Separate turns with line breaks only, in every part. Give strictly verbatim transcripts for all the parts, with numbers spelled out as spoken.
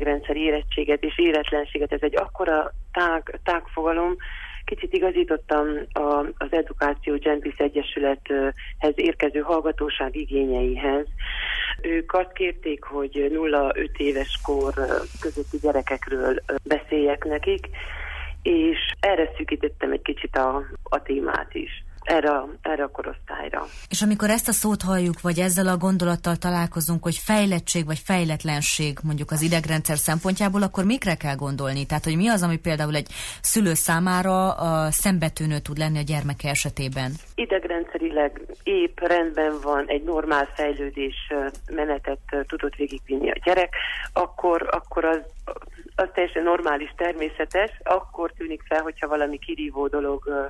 idegrendszer érettséget és éretlenséget, ez egy akkora tág, tág fogalom. Kicsit igazítottam a, az Edukáció Gentis Egyesülethez érkező hallgatóság igényeihez. Ők azt kérték, hogy nulla-öt éves kor közötti gyerekekről beszéljek nekik, és erre szűkítettem egy kicsit a, a témát is. Erre, erre a korosztályra.
És amikor ezt a szót halljuk, vagy ezzel a gondolattal találkozunk, hogy fejlettség vagy fejletlenség mondjuk az idegrendszer szempontjából, akkor mikre kell gondolni? Tehát, hogy mi az, ami például egy szülő számára a szembetűnő tud lenni a gyermeke esetében?
Idegrendszerileg épp rendben van, egy normál fejlődés menetet tudott végigvinni a gyerek, akkor, akkor az, az teljesen normális, természetes, akkor tűnik fel, hogyha valami kirívó dolog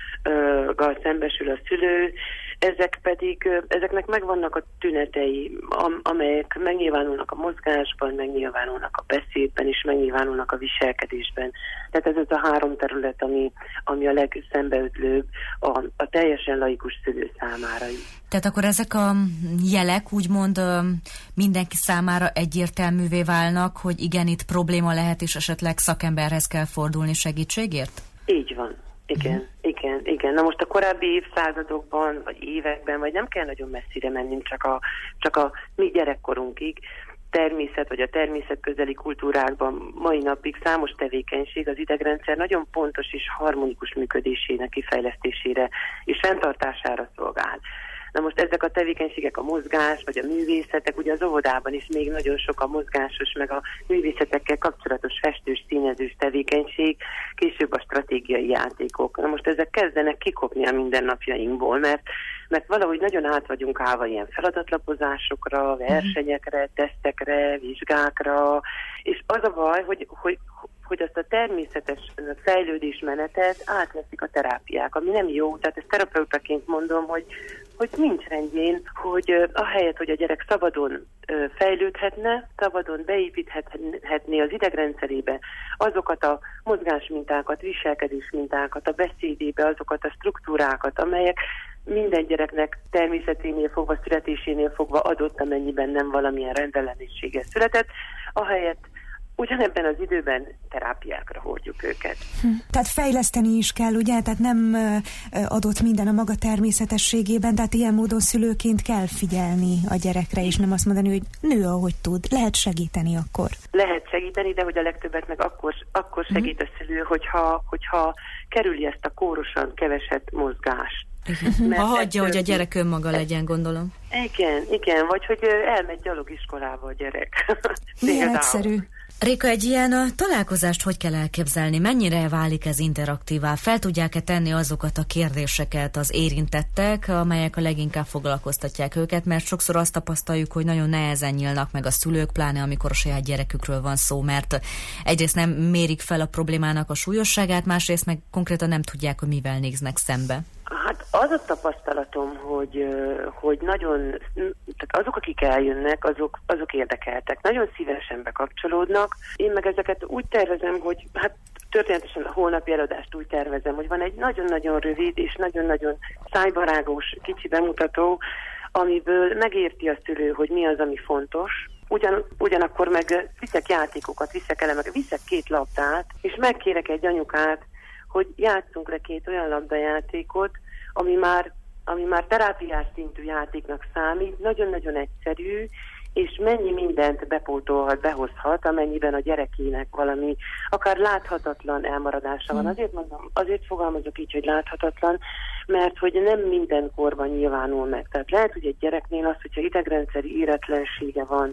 gal szembesül a szülő, ezek pedig, ezeknek megvannak a tünetei, amelyek megnyilvánulnak a mozgásban, megnyilvánulnak a beszédben, és megnyilvánulnak a viselkedésben. Tehát ez az a három terület, ami, ami a legszembeütlőbb a, a teljesen laikus szülő számára is.
Tehát akkor ezek a jelek úgymond mindenki számára egyértelművé válnak, hogy igen, itt probléma lehet, és esetleg szakemberhez kell fordulni segítségért?
Így van. Igen, uh-huh. igen, igen. Na most a korábbi évszázadokban, vagy években, vagy nem kell nagyon messzire mennünk, csak a, csak a mi gyerekkorunkig, természet, vagy a természet közeli kultúrákban mai napig számos tevékenység az idegrendszer nagyon pontos és harmonikus működésének kifejlesztésére és fenntartására szolgál. Na most ezek a tevékenységek, a mozgás, vagy a művészetek, ugye az óvodában is még nagyon sok a mozgásos, meg a művészetekkel kapcsolatos festős, színezős tevékenység, később a stratégiai játékok. Na most ezek kezdenek kikopni a mindennapjainkból, mert, mert valahogy nagyon át vagyunk állva ilyen feladatlapozásokra, versenyekre, tesztekre, vizsgákra, és az a baj, hogy, hogy hogy azt a természetes fejlődésmenetet átveszik a terápiák, ami nem jó. Tehát ezt terapeutaként mondom, hogy, hogy nincs rendjén, hogy ahelyett, hogy a gyerek szabadon fejlődhetne, szabadon beépíthetné az idegrendszerébe azokat a mozgásmintákat, viselkedésmintákat, a beszédébe, azokat a struktúrákat, amelyek minden gyereknek természeténél fogva, születésénél fogva adott, amennyiben nem valamilyen rendellenességgel született, ahelyett ugyanebben az időben terápiákra hordjuk őket.
Hm. Tehát fejleszteni is kell, ugye? Tehát nem adott minden a maga természetességében, tehát ilyen módon szülőként kell figyelni a gyerekre, és nem azt mondani, hogy nő, ahogy tud. Lehet segíteni akkor.
Lehet segíteni, de hogy a legtöbbet meg akkor, akkor segít a szülő, hogyha, hogyha kerüli ezt a kórosan keveset mozgást.
Ha hagyja, hogy a gyerek önmaga legyen, gondolom.
Igen, igen, vagy hogy elmegy gyalogiskolába a gyerek.
Milyen egyszerű.
Réka, egy ilyen a találkozást hogy kell elképzelni? Mennyire válik ez interaktívá? Fel tudják-e tenni azokat a kérdéseket az érintettek, amelyek a leginkább foglalkoztatják őket? Mert sokszor azt tapasztaljuk, hogy nagyon nehezen nyílnak meg a szülők, pláne amikor a saját gyerekükről van szó, mert egyrészt nem mérik fel a problémának a súlyosságát, másrészt meg konkrétan nem tudják, hogy mivel néznek szembe.
Hát az a tapasztalatom, hogy, hogy nagyon, tehát azok, akik eljönnek, azok, azok érdekeltek. Nagyon szívesen bekapcsolódnak. Én meg ezeket úgy tervezem, hogy hát történetesen a holnapi előadást úgy tervezem, hogy van egy nagyon-nagyon rövid és nagyon-nagyon szájbarágos kicsi bemutató, amiből megérti a szülő, hogy mi az, ami fontos. Ugyan, ugyanakkor meg viszek játékokat, viszek elemeket, viszek két labdát, és megkérek egy anyukát, hogy játszunk le két olyan labdajátékot, ami már, ami már terápiás szintű játéknak számít, nagyon-nagyon egyszerű, és mennyi mindent bepótolhat, behozhat, amennyiben a gyerekének valami, akár láthatatlan elmaradása van. Azért mondom, azért fogalmazok így, hogy láthatatlan, mert hogy nem minden korban nyilvánul meg. Tehát lehet, hogy egy gyereknél az, hogyha idegrendszeri éretlensége van,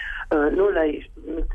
nulla és,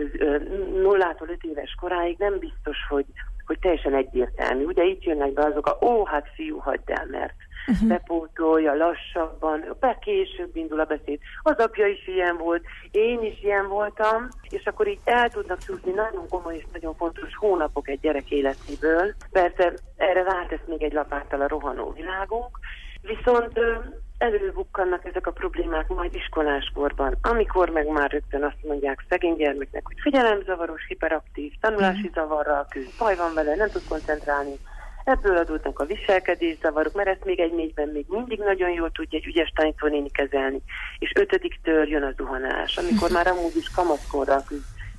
nullától öt éves koráig nem biztos, hogy hogy teljesen egyértelmű. Ugye itt jönnek be azok a, ó, hát fiú, hagyd el, mert uh-huh. bepótolja lassabban, be később indul a beszéd. Az apja is ilyen volt, én is ilyen voltam, és akkor így el tudnak csúszni nagyon komoly és nagyon fontos hónapok egy gyerek életéből. Persze erre rátesz még egy lapáttal a rohanó világunk, viszont előbukkannak ezek a problémák majd iskoláskorban, amikor meg már rögtön azt mondják szegény gyermeknek, hogy figyelemzavaros, hiperaktív, tanulási zavarral küzd, baj van vele, nem tud koncentrálni. Ebből adódnak a viselkedészavarok, mert ezt még egy négyben még mindig nagyon jól tudja egy ügyes tanítónéni kezelni. És ötödiktől jön a zuhanás, amikor már amúgy is kamaszkorral küzd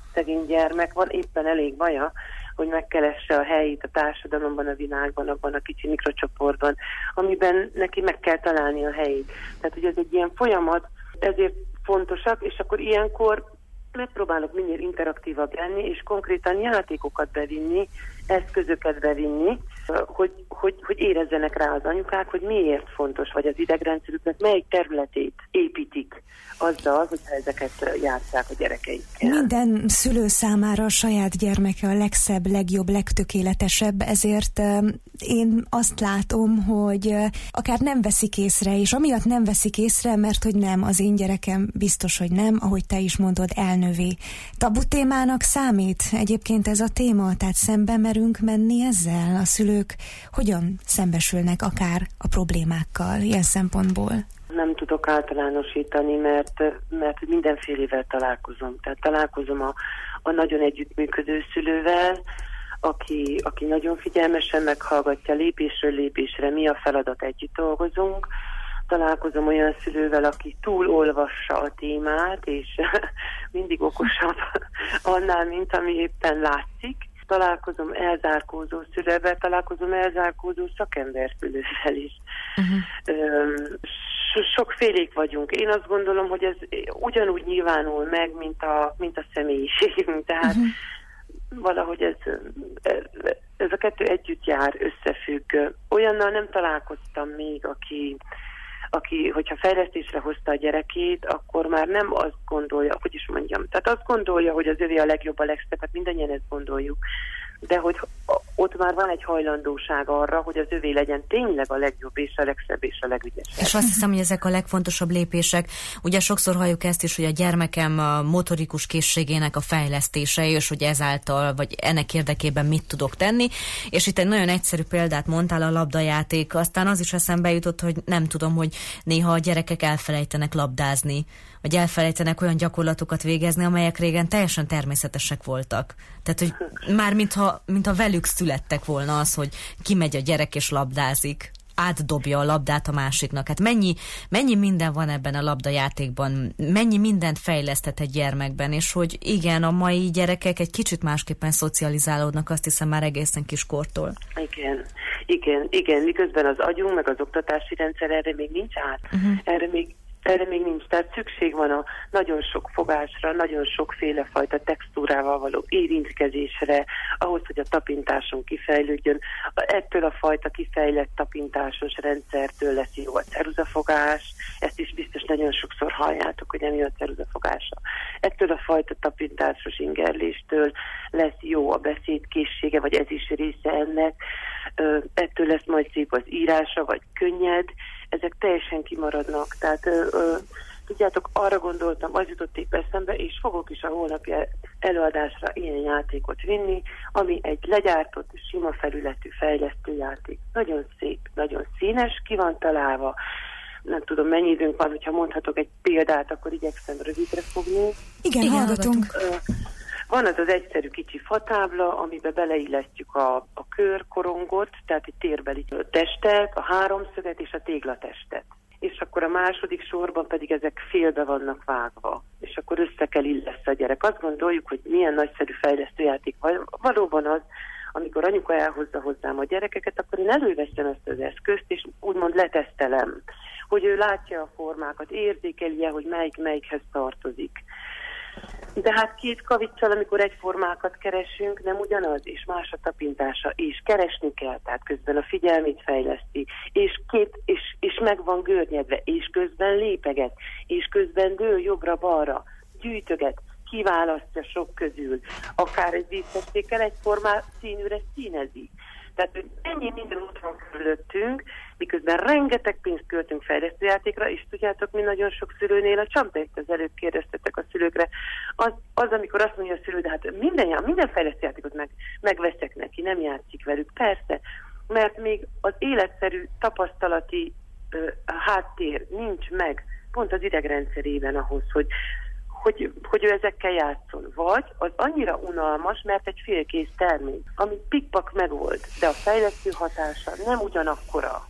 szegény gyermek, van éppen elég baja, hogy megkeresse a helyét a társadalomban, a világban, abban a kicsi mikrocsoportban, amiben neki meg kell találni a helyét. Tehát, hogy ez egy ilyen folyamat, ezért fontosak, és akkor ilyenkor megpróbálok minél interaktívabb lenni, és konkrétan játékokat bevinni, eszközöket bevinni, hogy, hogy, hogy érezzenek rá az anyukák, hogy miért fontos, vagy az idegrendszerüknek melyik területét építik azzal, hogyha ezeket játsszák a gyerekeikkel.
Minden szülő számára a saját gyermeke a legszebb, legjobb, legtökéletesebb, ezért uh, én azt látom, hogy uh, akár nem veszik észre, és amiatt nem veszik észre, mert hogy nem, az én gyerekem biztos, hogy nem, ahogy te is mondod, elnövi. Tabu témának számít egyébként ez a téma, tehát szembe merünk menni ezzel? A szülők hogyan szembesülnek akár a problémákkal ilyen szempontból?
Nem tudok általánosítani, mert, mert mindenfélével találkozom. Tehát találkozom a, a nagyon együttműködő szülővel, aki, aki nagyon figyelmesen meghallgatja lépésről lépésre, mi a feladat, együtt dolgozunk. Találkozom olyan szülővel, aki túlolvassa a témát, és mindig okosabb annál, mint ami éppen látszik. Találkozom elzárkózó szülővel, találkozom elzárkózó szakember szülővel is. Uh-huh. Sokfélék vagyunk. Én azt gondolom, hogy ez ugyanúgy nyilvánul meg, mint a, mint a személyiségünk. Tehát uh-huh. valahogy ez, ez a kettő együtt jár, összefügg. Olyannal nem találkoztam még, aki, aki, hogyha fejlesztésre hozta a gyerekét, akkor már nem azt gondolja, hogy is mondjam, tehát azt gondolja, hogy az övé a legjobb, a legszebb, hát mindannyian ezt gondoljuk, de hogy ott már van egy hajlandóság arra, hogy az övé legyen tényleg a legjobb és a legszebb és a legügyesebb.
És azt hiszem, hogy ezek a legfontosabb lépések. Ugye sokszor halljuk ezt is, hogy a gyermekem a motorikus készségének a fejlesztése, és hogy ezáltal, vagy ennek érdekében mit tudok tenni. És itt egy nagyon egyszerű példát mondtál, a labdajáték. Aztán az is eszembe jutott, hogy nem tudom, hogy néha a gyerekek elfelejtenek labdázni, vagy elfelejtenek olyan gyakorlatokat végezni, amelyek régen teljesen természetesek voltak. Tehát, hogy már mintha, mintha velük születtek volna az, hogy kimegy a gyerek és labdázik, átdobja a labdát a másiknak. Hát mennyi, mennyi minden van ebben a labdajátékban, mennyi mindent fejlesztett egy gyermekben, és hogy igen, a mai gyerekek egy kicsit másképpen szocializálódnak, azt hiszem már egészen kiskortól.
Igen, igen, igen, miközben az agyunk, meg az oktatási rendszer erre még nincs át, uh-huh. erre még Erre még nincs, tehát szükség van a nagyon sok fogásra, nagyon sokféle fajta textúrával való érintkezésre, ahhoz, hogy a tapintásunk kifejlődjön. Ettől a fajta kifejlett tapintásos rendszertől lesz jó a ceruzafogás, ezt is biztos nagyon sokszor halljátok, hogy nem jó a ceruzafogása. Ettől a fajta tapintásos ingerléstől lesz jó a beszédkészsége, vagy ez is része ennek. Ettől lesz majd szép az írása, vagy könnyed. Ezek teljesen kimaradnak. Tehát ö, ö, tudjátok, arra gondoltam, az jutott épp eszembe, és fogok is a holnapi előadásra ilyen játékot vinni, ami egy legyártott, sima felületű fejlesztő játék. Nagyon szép, nagyon színes, ki van találva. Nem tudom, mennyi időnk van, hogyha mondhatok egy példát, akkor igyekszem rövidre fogni.
Igen, Igen hallgatunk.
Van az az egyszerű kicsi fatábla, amiben beleillesztjük a, a körkorongot, tehát egy térbeli testet, a háromszöget és a téglatestet. És akkor a második sorban pedig ezek félbe vannak vágva, és akkor össze kell illeszteni a gyerek. Azt gondoljuk, hogy milyen nagyszerű fejlesztőjáték valóban az, amikor anyuka elhozza hozzám a gyerekeket, akkor én előveszem ezt az eszközt, és úgymond letesztelem, hogy ő látja a formákat, érzékelje, hogy melyik melyikhez tartozik. De hát két kavicsal, amikor egyformákat keresünk, nem ugyanaz, és más a tapintása, és keresni kell, tehát közben a figyelmét fejleszti, és, két, és, és meg van görnyedve, és közben lépeget, és közben dől jobbra-balra, gyűjtöget, kiválasztja sok közül, akár egy vízfestékkel egyformán színűre színezi. Tehát ennyi minden ott van körülöttünk, miközben rengeteg pénzt költünk fejlesztőjátékra, és tudjátok, mi nagyon sok szülőnél a csapda, itt az előbb kérdeztetek a szülőkre, az, az amikor azt mondja a szülő, de hát minden, minden fejlesztőjátékot meg, megveszek neki, nem játszik velük. Persze, mert még az életszerű tapasztalati ö, háttér nincs meg pont az idegrendszerében ahhoz, hogy Hogy, hogy ő ezekkel játszon. Vagy az annyira unalmas, mert egy félkész termék, amit pikpak megold, de a fejlesztő hatása nem ugyanakkora.